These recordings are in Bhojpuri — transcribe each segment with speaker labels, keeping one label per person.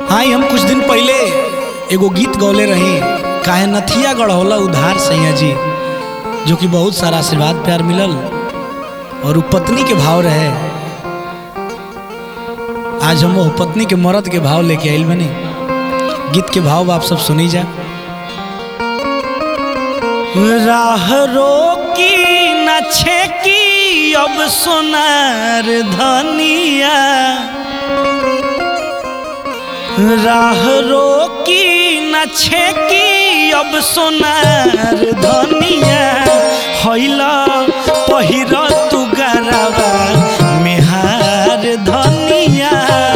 Speaker 1: हाँ हम कुछ दिन पहले एगो गीत गौले रही, काहे नथिया गढ़ौला उधार सैया जी, जो कि बहुत सारा आशीर्वाद प्यार मिलल और उ पत्नी के भाव रहे। आज हम वो पत्नी के मर्द के भाव लेके आइल बनी। गीत के भाव आप सब सुनी जा। राह रोकी न छेकी अब सोनार धनिया, राह रोकी न छेकी अब सोनार धनिया, हैला पहिर तू गरबा मेहार धनिया।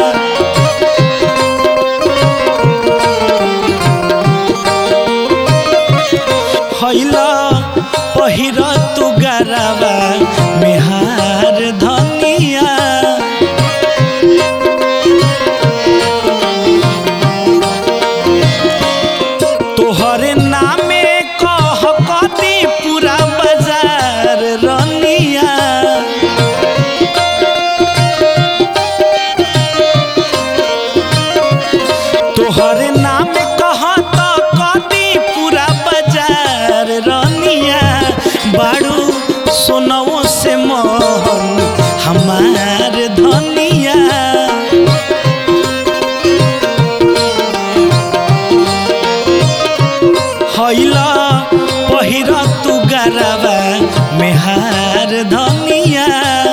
Speaker 1: हैला पहिर तू गरबा मेहार धनिया। तोहरे नामे कह कदी पूरा बाजार रनिया, तोहरे नामे कह तो कदी पूरा बाजार रनिया। बाड़ू सोनवो से मोहन हमार धनिया। हैला पहिर तू गरबा मेहार धनिया।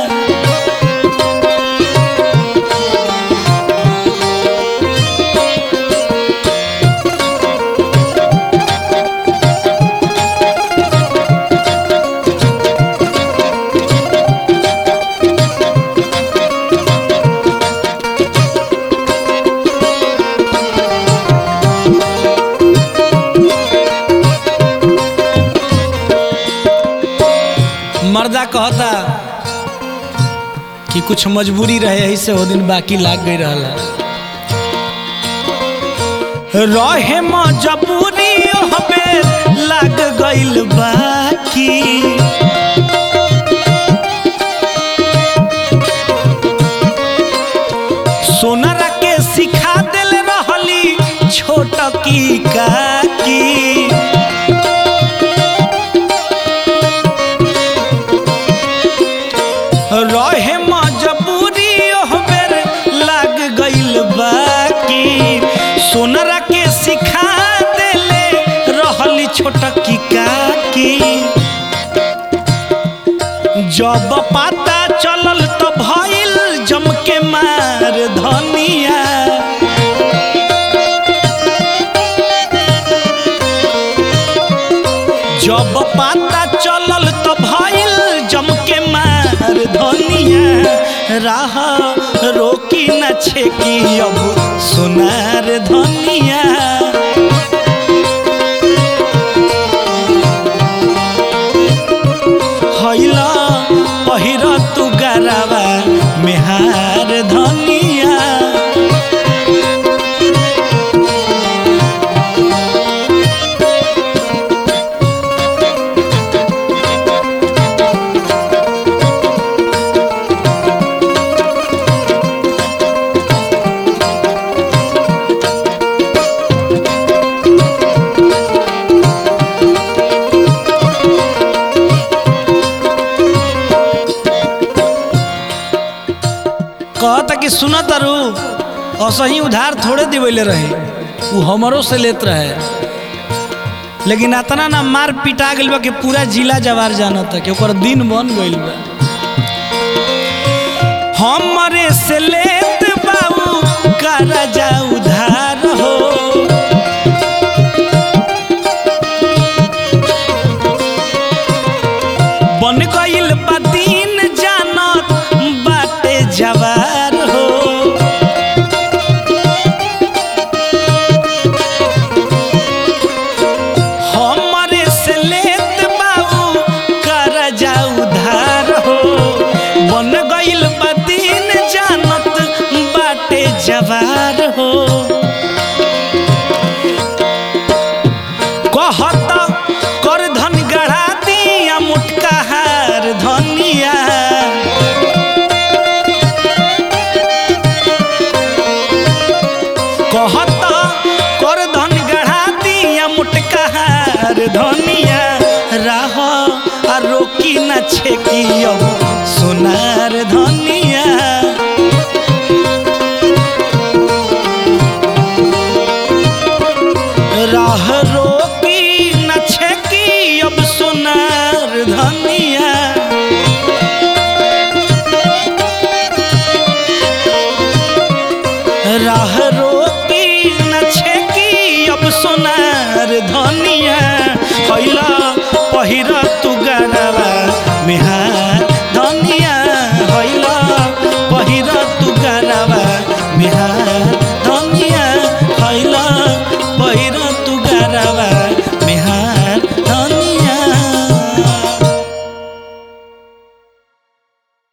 Speaker 1: मर्दा कहता कि कुछ मजबूरी रहे, यही से वो दिन बाकी लाग गई रहला। रहे मजबूरी हमें लाग गइल बाकी, सोनरा के सिखा दिल रहली छोट की काकी। रहे मजबूरी हमें लाग गइल बाकी, सोनरा के सिखा देले रहली छोटकी काकी। जब पता चलल तो भइल जम के मार धनिया। जब पता चलल तो भइल जम के मार धनिया। राह रोकी न छेकी अब सोनार धनिया। हैला पहिर तू गरबा मेहार धनिया। कहता कि सुना तारू असही उधार थोड़े दिवैले रहे, वो हमरों से लेत रहे, लेकिन इतना ना मार पिटा गइल बा कि पूरा जिला जवार जानता कि ओकर दिन बन गइल बा। हमरे से लेत बाबू करजा उधार हो, बन गइल बा दिन जानत बाटे जवार हो। हमरे से लेत बाबू करजा उधार हो, बन गइल बा दिन जानत बाटे जवार हो। कहत कर धन गढ़ा दिया मुटका हार धनिया राह आ रोकी न छेकी अब सोनार धनिया। राह रोकी न छेकी अब सोनार धनिया।